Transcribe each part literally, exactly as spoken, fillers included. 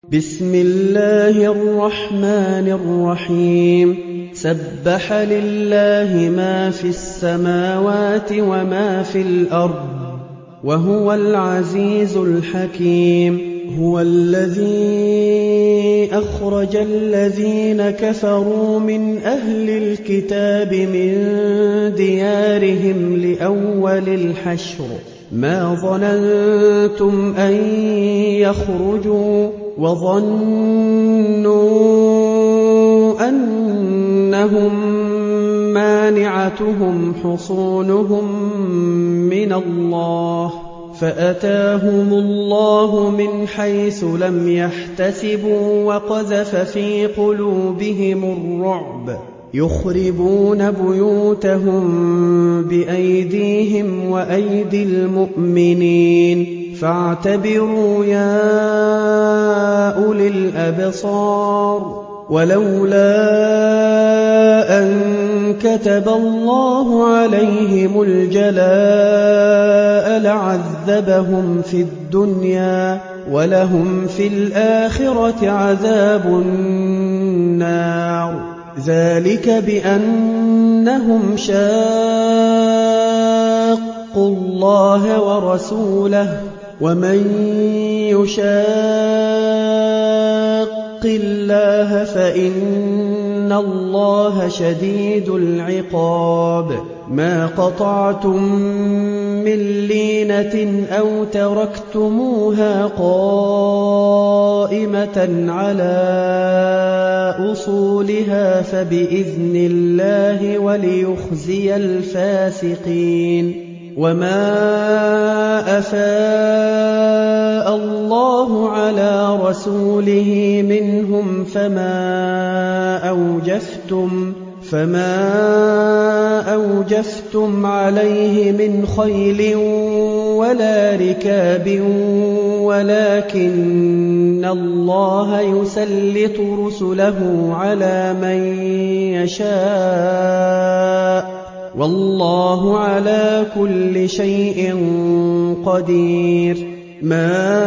بسم الله الرحمن الرحيم سبح لله ما في السماوات وما في الأرض وهو العزيز الحكيم هو الذي أخرج الذين كفروا من أهل الكتاب من ديارهم لأول الحشر ما ظننتم أن يخرجوا وظنوا أنهم مانعتهم حصونهم من الله فأتاهم الله من حيث لم يحتسبوا وقذف في قلوبهم الرعب يخربون بيوتهم بأيديهم وأيدي المؤمنين فاعتبروا يا أولي الأبصار ولولا أن كتب الله عليهم الجلاء لعذبهم في الدنيا ولهم في الآخرة عذاب النار ذلك بأنهم شاقوا الله ورسوله ومن يشاق الله فإن الله شديد العقاب ما قطعتم من لينة أو تركتموها قائمة على أصولها فبإذن الله وليخزي الفاسقين وما أفاء الله على رسوله منهم فما أوجفتم فما أوجفتم عليه من خيل ولا ركاب ولكن الله يسلط رسله على من يشاء والله على كل شيء قدير ما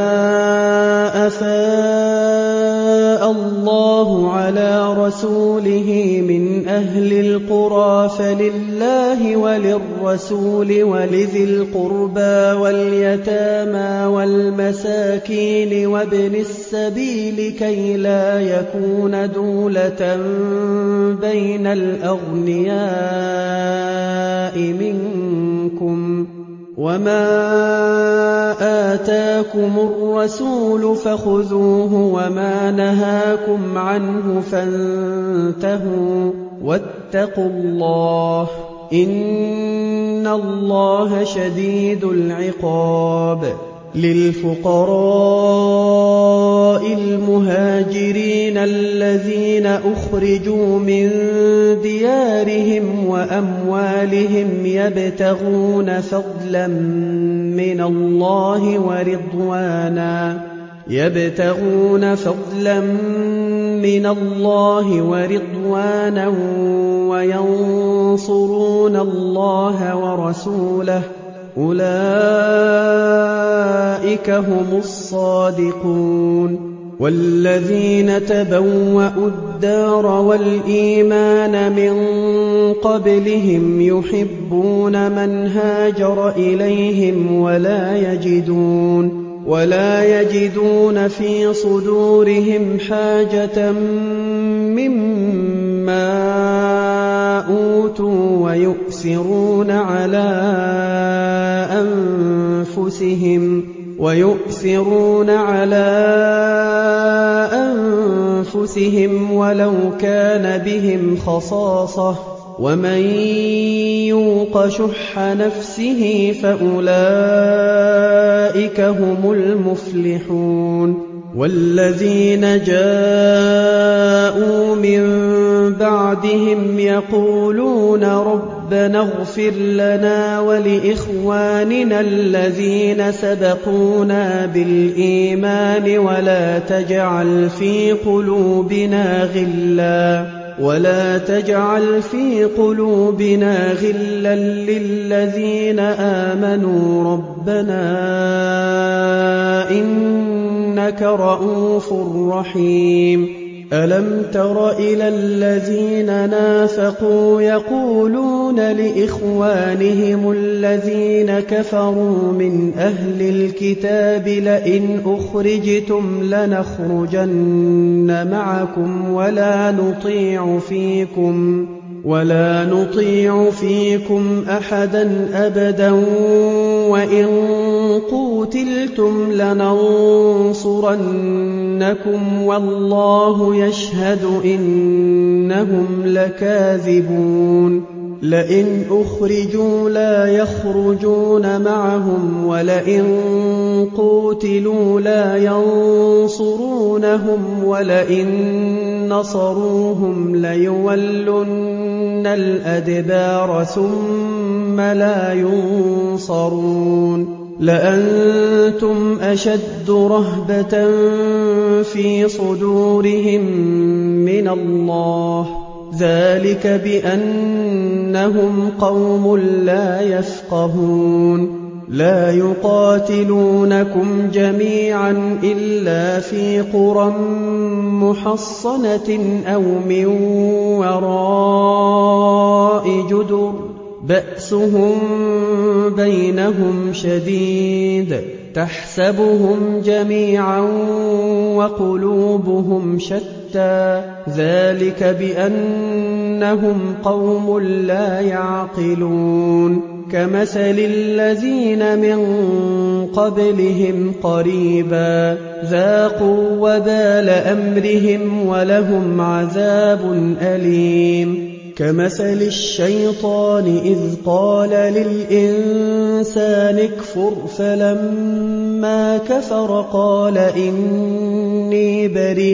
أفاء الله على رسوله من أهل القرى فلله وللرسول ولذي القربى واليتامى والمساكين وابن السبيل كي لا يكون دولة بين الأغنياء منكم وما آتاكم الرسول فخذوه وما نهاكم عنه فانتهوا واتقوا الله إن الله شديد العقاب للفقراء المهاجرين الذين أخرجوا من ديارهم وأموالهم يبتغون فضلا من الله ورضوانا يبتغون فضلا من الله ورضوانا وينصرون الله ورسوله أولئك هم الصادقون والذين تبوأوا الدار والإيمان من قبلهم يحبون من هاجر إليهم ولا يجدون ولا يجدون في صدورهم حاجة مما أوتوا ويؤثرون على أنفسهم ويؤثرون على أنفسهم ولو كان بهم خصاصة ومن يوق شح نفسه فأولئك هم المفلحون والذين جاءوا من بعدهم يقولون ربنا اغفر لنا ولإخواننا الذين سبقونا بالإيمان ولا تجعل في قلوبنا غلا ولا تجعل في قلوبنا غلا للذين آمنوا ربنا إنك إنك رءوف رحيم ألم تر إلى الذين نافقوا يقولون لإخوانهم الذين كفروا من أهل الكتاب لئن أخرجتم لنخرجن معكم ولا نطيع فيكم ولا نطيع فيكم أحدا أبدا وإن قوتلتم لننصرنكم والله يشهد إنهم لكاذبون لئن أخرجوا لا يخرجون معهم ولئن قوتلوا لا ينصرونهم ولئن نصروهم ليولن الأدبار ثم لا ينصرون لأنتم أشد رهبة في صدورهم من الله ذلك بأنهم قوم لا يفقهون لا يقاتلونكم جميعا إلا في قرى محصنة أو من وراء جدر بأسهم بينهم شديد تحسبهم جميعا وقلوبهم شتى ذلك بأنهم قوم لا يعقلون كمثل الذين من قبلهم قريبا ذاقوا وبال أمرهم ولهم عذاب أليم كمثل الشيطان إذ قال للإنسان اكفر فلما كفر قال إني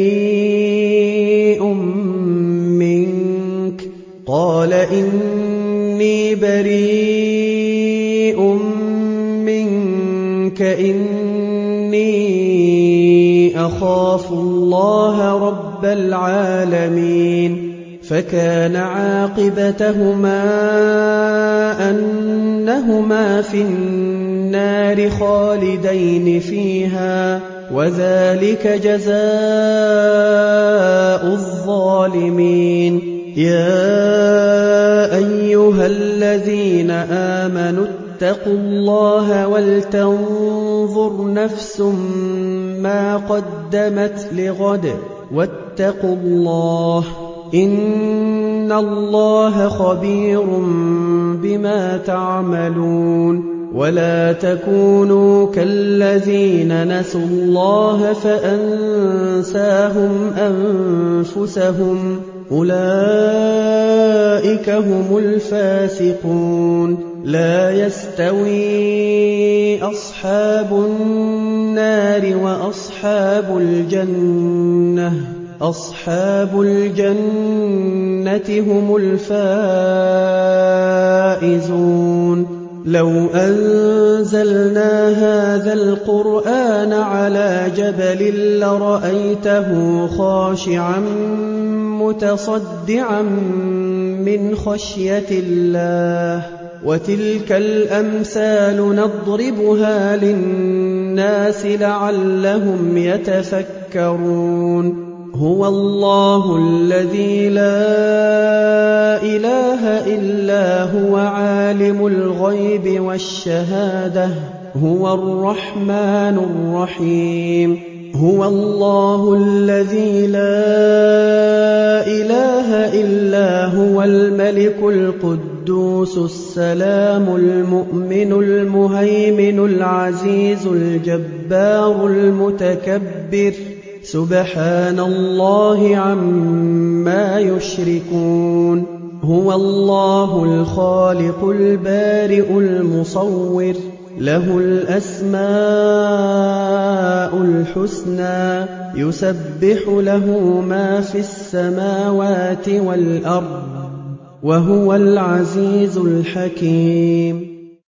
بريء منك قال إني بريء منك إني أخاف الله رب العالمين فكان عاقبتهما أنهما في النار خالدين فيها وذلك جزاء الظالمين يا أيها الذين آمنوا اتقوا الله ولتنظر نفس ما قدمت لغد واتقوا الله إن الله خبير بما تعملون ولا تكونوا كالذين نسوا الله فأنساهم أنفسهم أولئك هم الفاسقون لا يستوي أصحاب النار وأصحاب الجنة أصحاب الجنة هم الفائزون لو أنزلنا هذا القرآن على جبل لرأيته خاشعا متصدعا من خشية الله وتلك الأمثال نضربها للناس لعلهم يتفكرون هو الله الذي لا إله إلا هو عالم الغيب والشهادة هو الرحمن الرحيم هو الله الذي لا إله إلا هو الملك القدوس السلام المؤمن المهيمن العزيز الجبار المتكبر سبحان الله عما يشركون هو الله الخالق البارئ المصور له الأسماء الحسنى يسبح له ما في السماوات والأرض وهو العزيز الحكيم